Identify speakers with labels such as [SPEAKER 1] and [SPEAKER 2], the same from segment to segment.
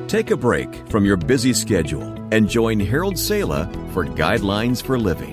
[SPEAKER 1] Take a break from your busy schedule and join Harold Sala for Guidelines for Living.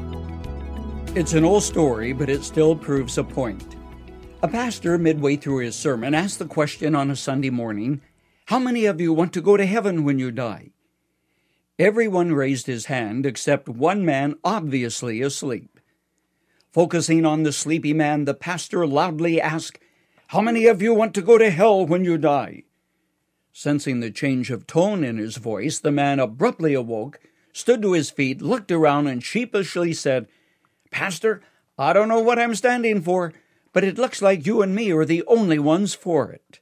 [SPEAKER 2] It's an old story, but it still proves a point. A pastor, midway through his sermon, asked the question on a Sunday morning, "How many of you want to go to heaven when you die?" Everyone raised his hand except one man obviously asleep. Focusing on the sleepy man, the pastor loudly asked, "How many of you want to go to hell when you die?" Sensing the change of tone in his voice, the man abruptly awoke, stood to his feet, looked around, and sheepishly said, "Pastor, I don't know what I'm standing for, but it looks like you and me are the only ones for it."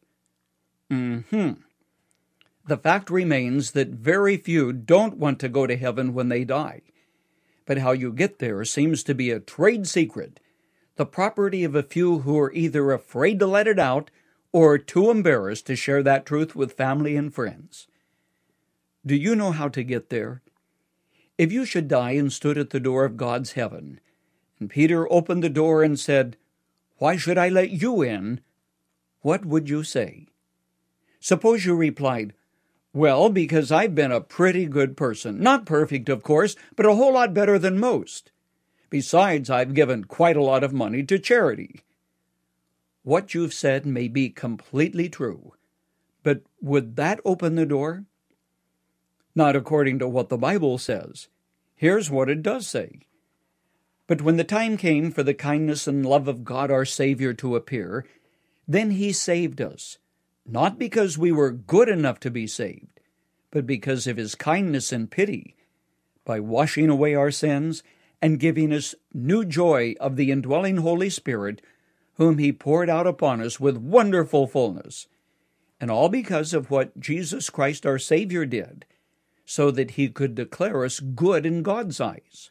[SPEAKER 2] The fact remains that very few don't want to go to heaven when they die. But how you get there seems to be a trade secret, the property of a few who are either afraid to let it out or too embarrassed to share that truth with family and friends. Do you know how to get there? If you should die and stood at the door of God's heaven, and Peter opened the door and said, "Why should I let you in?" what would you say? Suppose you replied, "Well, because I've been a pretty good person. Not perfect, of course, but a whole lot better than most. Besides, I've given quite a lot of money to charity." What you've said may be completely true, but would that open the door? Not according to what the Bible says. Here's what it does say. "But when the time came for the kindness and love of God our Savior to appear, then He saved us, not because we were good enough to be saved, but because of His kindness and pity, by washing away our sins and giving us new joy of the indwelling Holy Spirit, whom He poured out upon us with wonderful fullness, and all because of what Jesus Christ our Savior did, so that He could declare us good in God's eyes."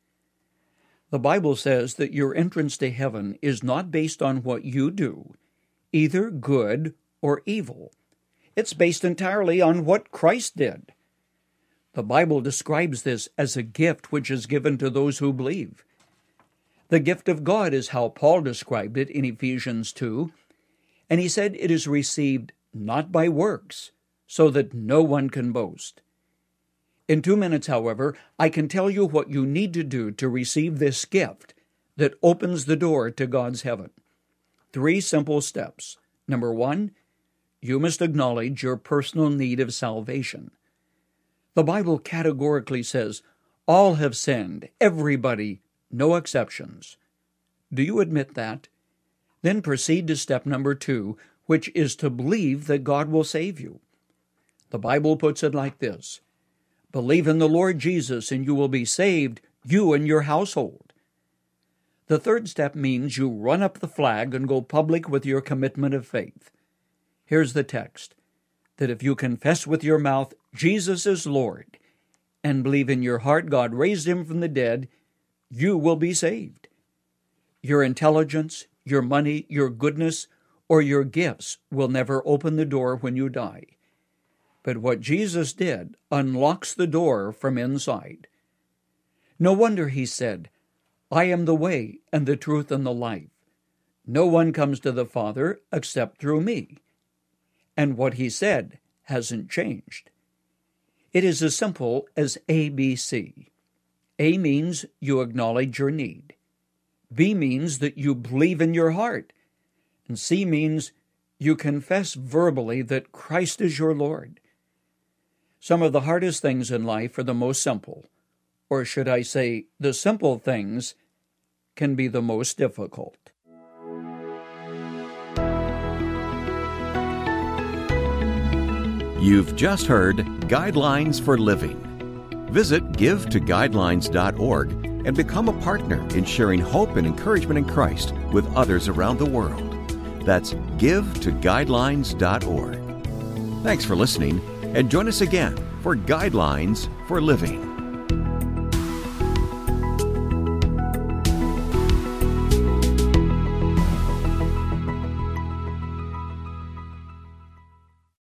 [SPEAKER 2] The Bible says that your entrance to heaven is not based on what you do, either good or evil. It's based entirely on what Christ did. The Bible describes this as a gift which is given to those who believe. The gift of God is how Paul described it in Ephesians 2, and he said it is received not by works, so that no one can boast. In 2 minutes, however, I can tell you what you need to do to receive this gift that opens the door to God's heaven. 3 simple steps. Number 1, you must acknowledge your personal need of salvation. The Bible categorically says, all have sinned, everybody, no exceptions. Do you admit that? Then proceed to step number 2, which is to believe that God will save you. The Bible puts it like this: believe in the Lord Jesus and you will be saved, you and your household. The 3rd step means you run up the flag and go public with your commitment of faith. Here's the text, that if you confess with your mouth Jesus is Lord and believe in your heart God raised Him from the dead, you will be saved. Your intelligence, your money, your goodness, or your gifts will never open the door when you die. But what Jesus did unlocks the door from inside. No wonder He said, I am the way and the truth and the life. No one comes to the Father except through me. And what He said hasn't changed. It is as simple as ABC. A means you acknowledge your need. B means that you believe in your heart. And C means you confess verbally that Christ is your Lord. Some of the hardest things in life are the most simple, or should I say, the simple things can be the most difficult.
[SPEAKER 1] You've just heard Guidelines for Living. Visit givetoguidelines.org and become a partner in sharing hope and encouragement in Christ with others around the world. That's givetoguidelines.org. Thanks for listening, and join us again for Guidelines for Living.